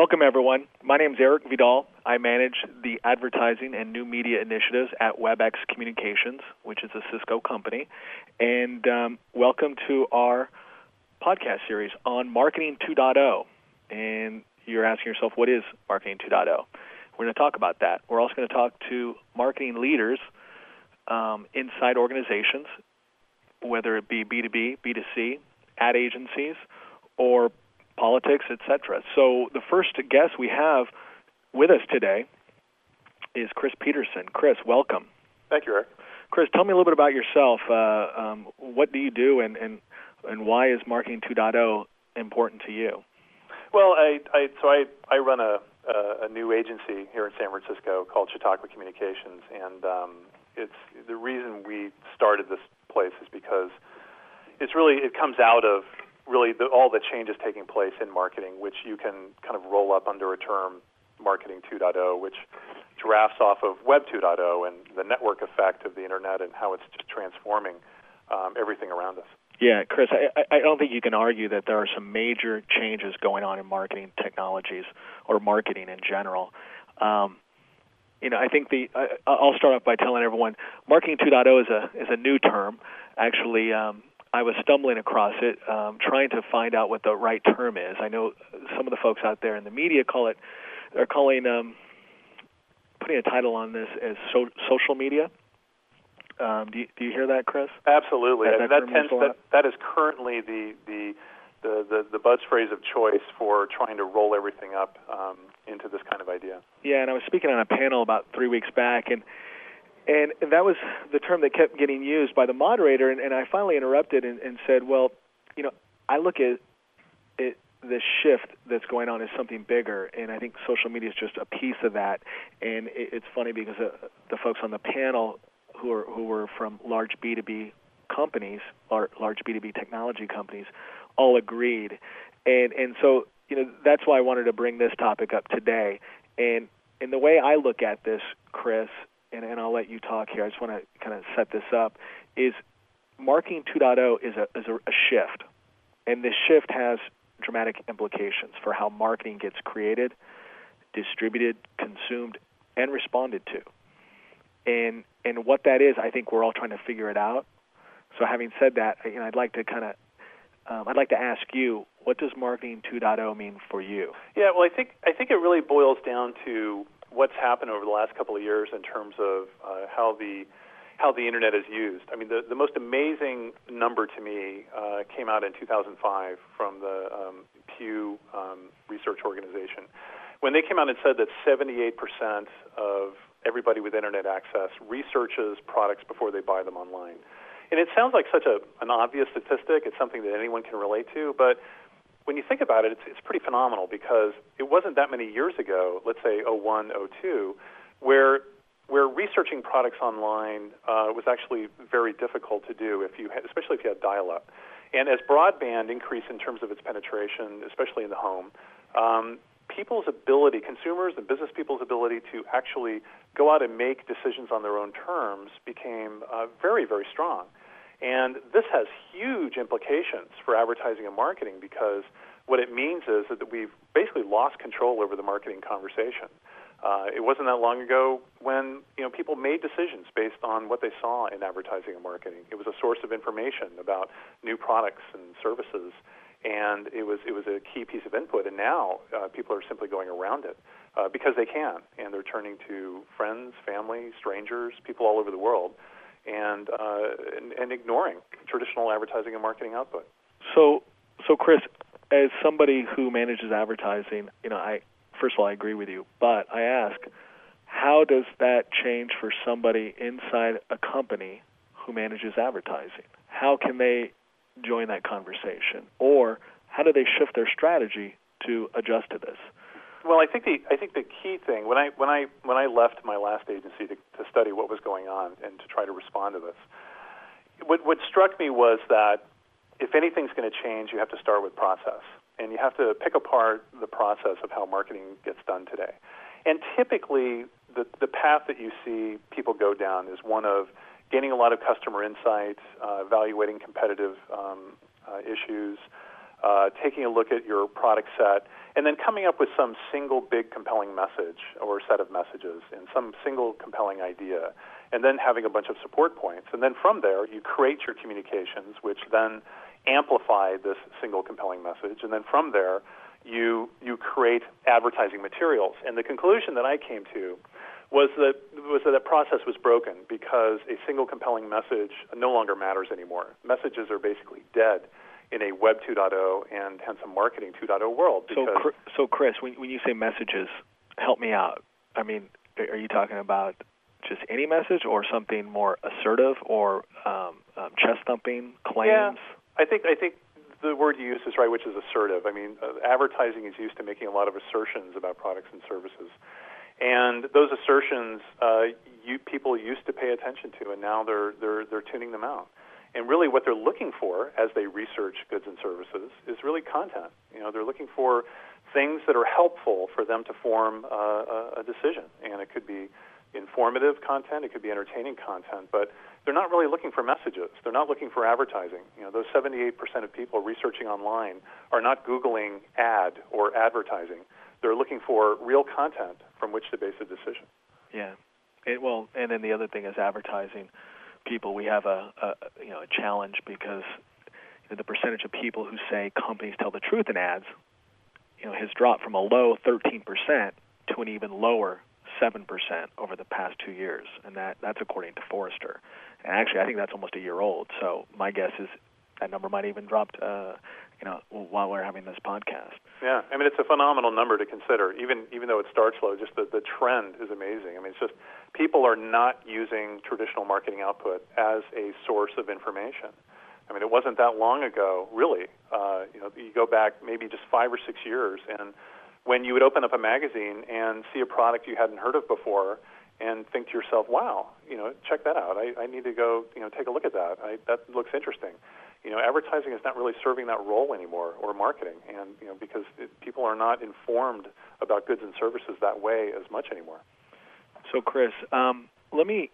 Welcome, everyone. My name is Eric Vidal. I manage the advertising and new media initiatives at WebEx Communications, which is a Cisco company. And welcome to our podcast series on Marketing 2.0. And you're asking yourself, what is Marketing 2.0? We're going to talk about that. We're also going to talk to marketing leaders inside organizations, whether it be B2B, B2C, ad agencies, or politics, etc. So the first guest we have with us today is Chris Peterson. Chris, welcome. Thank you, Eric. Chris, tell me a little bit about yourself. What do you do, and why is Marketing 2.0 important to you? Well, I run a new agency here in San Francisco called Chautauqua Communications, and it's the reason we started this place is because it comes out of really all the changes taking place in marketing, which you can kind of roll up under a term, Marketing 2.0, which drafts off of Web 2.0 and the network effect of the Internet and how it's just transforming everything around us. Yeah, Chris, I don't think you can argue that there are some major changes going on in marketing technologies or marketing in general. I think I'll start off by telling everyone Marketing 2.0 is a new term. Actually, I was stumbling across it, trying to find out what the right term is. I know some of the folks out there in the media putting a title on this as social media. Do you hear that, Chris? Absolutely. That is currently the buzz phrase of choice for trying to roll everything up into this kind of idea. Yeah, and I was speaking on a panel about 3 weeks back, and that was the term that kept getting used by the moderator, and I finally interrupted and said, well, I look at it, the shift that's going on is something bigger, and I think social media is just a piece of that. And it's funny because the folks on the panel who were from large B2B companies, large B2B technology companies, all agreed. And so, that's why I wanted to bring this topic up today. And the way I look at this, Chris, and I'll let you talk here, I just want to kind of set this up, is Marketing 2.0 is a shift. And this shift has dramatic implications for how marketing gets created, distributed, consumed, and responded to. And what that is, I think we're all trying to figure it out. So having said that, I'd like to ask you, what does Marketing 2.0 mean for you? Yeah, well, I think it really boils down to what's happened over the last couple of years in terms of how the Internet is used. I mean, the most amazing number to me came out in 2005 from the Pew Research Organization, when they came out and said that 78% of everybody with Internet access researches products before they buy them online. And it sounds like such an obvious statistic. It's something that anyone can relate to, but when you think about it, it's pretty phenomenal because it wasn't that many years ago, let's say 01, 02, where researching products online was actually very difficult to do, especially if you had dial-up. And as broadband increased in terms of its penetration, especially in the home, people's ability, consumers and business people's ability to actually go out and make decisions on their own terms became very, very strong. And this has huge implications for advertising and marketing because what it means is that we've basically lost control over the marketing conversation. It wasn't that long ago when people made decisions based on what they saw in advertising and marketing. It was a source of information about new products and services, and it was a key piece of input. And now people are simply going around it because they can, and they're turning to friends, family, strangers, people all over the world, and ignoring traditional advertising and marketing output. So Chris, as somebody who manages advertising, first of all, I agree with you, but I ask, how does that change for somebody inside a company who manages advertising? How can they join that conversation, or how do they shift their strategy to adjust to this? Well, I think the key thing when I left my last agency to study what was going on and to try to respond to this, what struck me was that if anything's going to change, you have to start with process. And you have to pick apart the process of how marketing gets done today. And typically, the path that you see people go down is one of gaining a lot of customer insight, evaluating competitive issues, taking a look at your product set, and then coming up with some single big compelling message or set of messages and some single compelling idea, and then having a bunch of support points. And then from there, you create your communications, which then amplify this single compelling message. And then from there, you create advertising materials. And the conclusion that I came to was that process was broken because a single compelling message no longer matters anymore. Messages are basically dead in a Web 2.0 and hence a Marketing 2.0 world. So Chris, when you say messages, help me out. I mean, are you talking about just any message or something more assertive or chest thumping claims? Yeah, I think the word you use is right, which is assertive. I mean, advertising is used to making a lot of assertions about products and services. And those assertions, people used to pay attention to, and now they're tuning them out. And really, what they're looking for as they research goods and services is really content. They're looking for things that are helpful for them to form a decision. And it could be informative content, it could be entertaining content, but they're not really looking for messages. They're not looking for advertising. Those 78% of people researching online are not Googling ad or advertising. They're looking for real content from which to base a decision. Yeah. And then the other thing is advertising. People, we have a challenge because the percentage of people who say companies tell the truth in ads, has dropped from a low 13% to an even lower 7% over the past 2 years, and that's according to Forrester. And actually, I think that's almost a year old. So my guess is that number might even dropped, while we're having this podcast. Yeah, I mean, it's a phenomenal number to consider. Even though it starts low, just the trend is amazing. I mean, it's just people are not using traditional marketing output as a source of information. I mean, it wasn't that long ago, really. You go back maybe just 5 or 6 years, and when you would open up a magazine and see a product you hadn't heard of before and think to yourself, wow, check that out. I need to go, take a look at that. That looks interesting. Advertising is not really serving that role anymore, or marketing, and because people are not informed about goods and services that way as much anymore. So, Chris, let me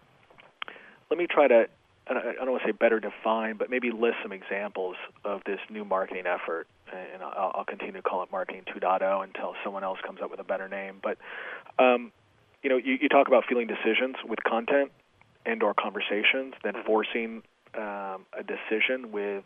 try to, I don't want to say better define, but maybe list some examples of this new marketing effort, and I'll continue to call it Marketing 2.0 until someone else comes up with a better name. But you talk about feeling decisions with content and/or conversations, then forcing a decision with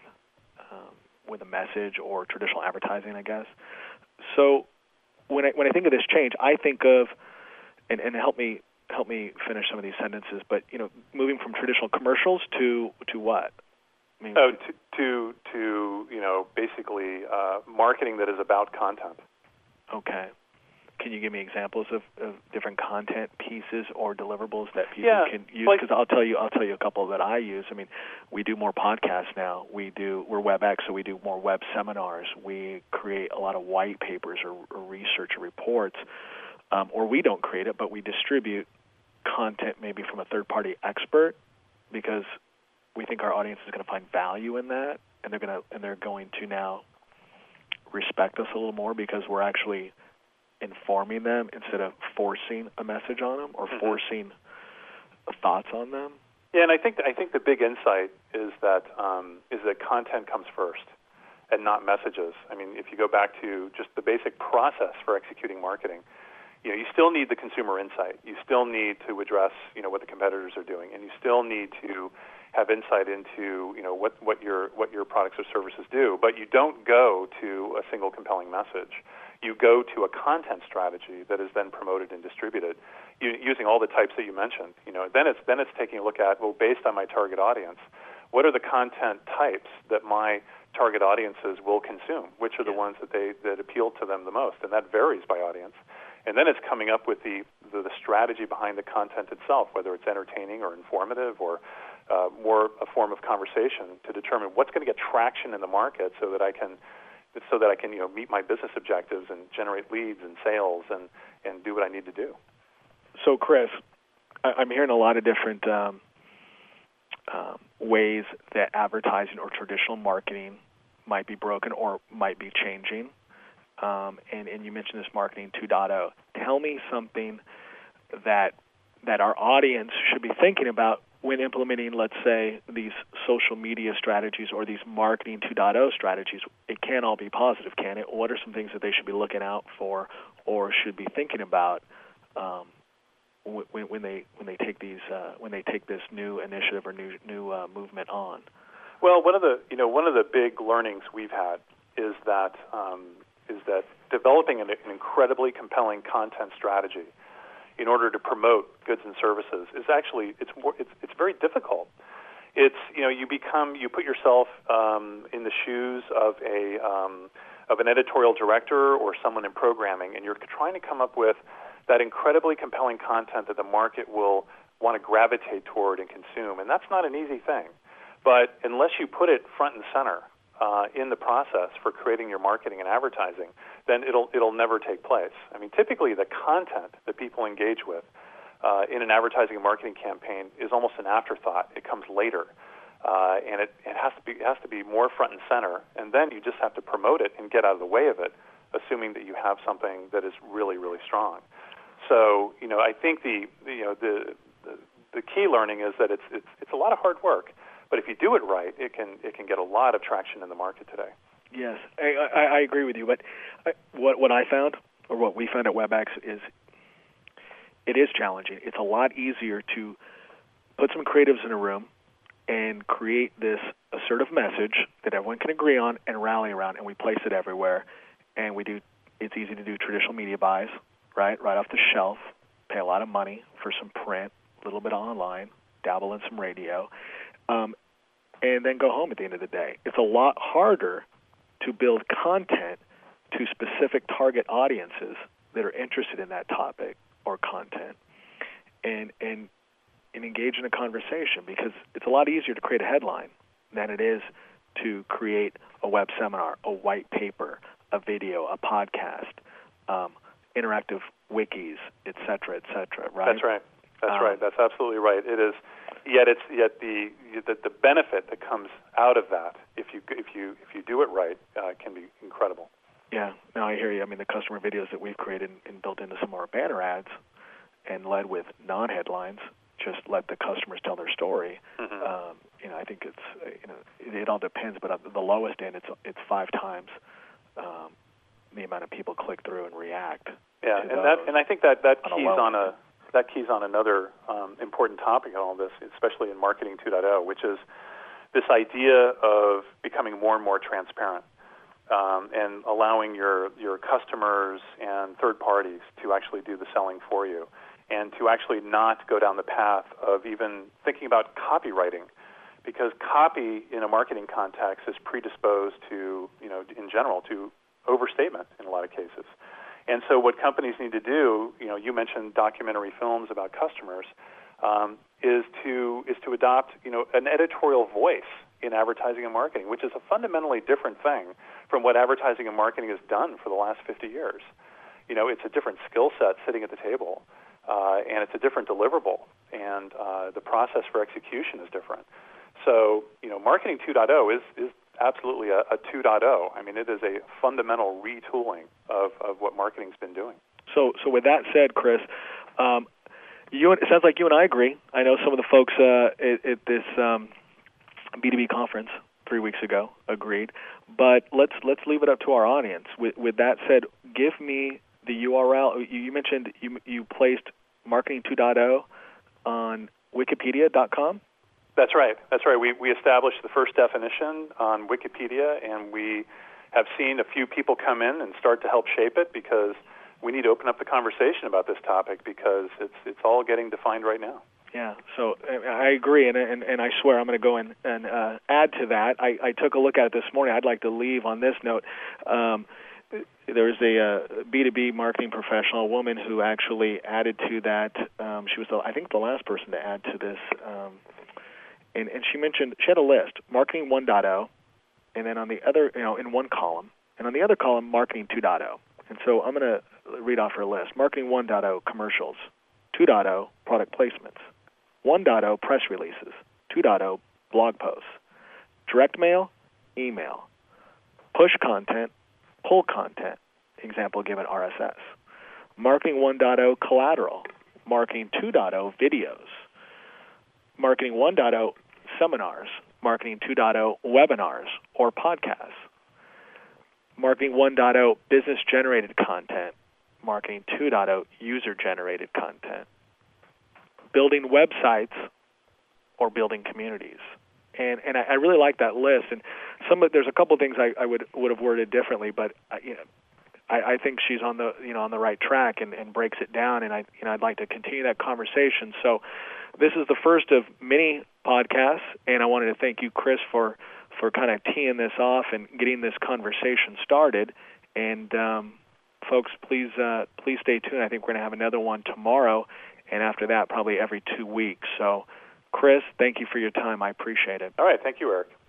a message or traditional advertising, I guess. So when I think of this change, I think of and help me finish some of these sentences. But moving from traditional commercials to what? I mean, to basically marketing that is about content. Okay. Can you give me examples of different content pieces or deliverables that people can use? Because I'll tell you a couple that I use. I mean, we do more podcasts now. We're WebEx, so we do more web seminars. We create a lot of white papers or research or reports, or we don't create it, but we distribute content maybe from a third-party expert because we think our audience is going to find value in that, and they're going to now respect us a little more because we're actually informing them instead of forcing a message on them or forcing thoughts on them. Yeah, and I think the big insight is that content comes first and not messages. I mean, if you go back to just the basic process for executing marketing, you still need the consumer insight. You still need to address what the competitors are doing, and you still need to have insight into what your products or services do. But you don't go to a single compelling message. You go to a content strategy that is then promoted and distributed using all the types that you mentioned. Then it's taking a look at, well, based on my target audience, what are the content types that my target audiences will consume? Which are the ones that appeal to them the most? And that varies by audience. And then it's coming up with the strategy behind the content itself, whether it's entertaining or informative or more a form of conversation, to determine what's going to get traction in the market so that I can meet my business objectives and generate leads and sales and do what I need to do. So, Chris, I'm hearing a lot of different ways that advertising or traditional marketing might be broken or might be changing. And you mentioned this Marketing 2.0. Tell me something that our audience should be thinking about when implementing, let's say, these social media strategies or these marketing 2.0 strategies, it can't all be positive, can it? What are some things that they should be looking out for or should be thinking about when they take this new initiative or new movement on? Well, one of the big learnings we've had is that developing an incredibly compelling content strategy in order to promote goods and services is actually it's very difficult. It's you put yourself in the shoes of an editorial director or someone in programming, and you're trying to come up with that incredibly compelling content that the market will want to gravitate toward and consume, and that's not an easy thing. But unless you put it front and center in the process for creating your marketing and advertising, then it'll never take place. I mean, typically the content that people engage with in an advertising and marketing campaign is almost an afterthought. It comes later, and it has to be more front and center. And then you just have to promote it and get out of the way of it, assuming that you have something that is really, really strong. So I think the key learning is that it's a lot of hard work. But if you do it right, it can get a lot of traction in the market today. Yes, I agree with you. But what I found, or what we found at WebEx, is it is challenging. It's a lot easier to put some creatives in a room and create this assertive message that everyone can agree on and rally around, and we place it everywhere. And it's easy to do traditional media buys, right off the shelf, pay a lot of money for some print, a little bit online, dabble in some radio. And then go home at the end of the day. It's a lot harder to build content to specific target audiences that are interested in that topic or content and engage in a conversation, because it's a lot easier to create a headline than it is to create a web seminar, a white paper, a video, a podcast, interactive wikis, et cetera, right? That's right. That's right. That's absolutely right. It is. Yet the benefit that comes out of that, if you do it right, can be incredible. Yeah. No, I hear you. I mean, the customer videos that we've created and built into some of our banner ads, and led with non-headlines, just let the customers tell their story. Mm-hmm. I think it all depends, but at the lowest end, it's 5 times the amount of people click through and react. Yeah, and I think that keys on another important topic in all this, especially in Marketing 2.0, which is this idea of becoming more and more transparent and allowing your customers and third parties to actually do the selling for you, and to actually not go down the path of even thinking about copywriting, because copy in a marketing context is predisposed to, in general, to overstatement in a lot of cases. And so what companies need to do, you mentioned documentary films about customers, is to adopt, an editorial voice in advertising and marketing, which is a fundamentally different thing from what advertising and marketing has done for the last 50 years. It's a different skill set sitting at the table, and it's a different deliverable, and the process for execution is different. So, Marketing 2.0 is absolutely a 2.0. I mean, it is a fundamental retooling of what marketing's been doing. So with that said, Chris, it sounds like you and I agree. I know some of the folks at this B2B conference 3 weeks ago agreed. But let's leave it up to our audience. With that said, give me the URL. You mentioned you placed Marketing 2.0 on Wikipedia.com. That's right. We established the first definition on Wikipedia, and we have seen a few people come in and start to help shape it, because we need to open up the conversation about this topic, because it's all getting defined right now. Yeah, so I agree, and I swear I'm going to go in and add to that. I took a look at it this morning. I'd like to leave on this note. There was a B2B marketing professional, a woman who actually added to that. She was, I think, the last person to add to this. And she mentioned, she had a list, Marketing 1.0, and then on the other, in one column, and on the other column, Marketing 2.0. And so I'm going to read off her list. Marketing 1.0, commercials. 2.0, product placements. 1.0, press releases. 2.0, blog posts. Direct mail, email. Push content, pull content. Example given, RSS. Marketing 1.0, collateral. Marketing 2.0, videos. Marketing 1.0 seminars, Marketing 2.0 webinars or podcasts, Marketing 1.0 business-generated content, Marketing 2.0 user-generated content, building websites or building communities. And I really like that list. And there's a couple of things I would have worded differently, but I think she's on the right track and breaks it down. And I'd like to continue that conversation. So this is the first of many podcasts, and I wanted to thank you, Chris, for kind of teeing this off and getting this conversation started. And folks, please stay tuned. I think we're going to have another one tomorrow, and after that, probably every 2 weeks. So, Chris, thank you for your time. I appreciate it. All right. Thank you, Eric.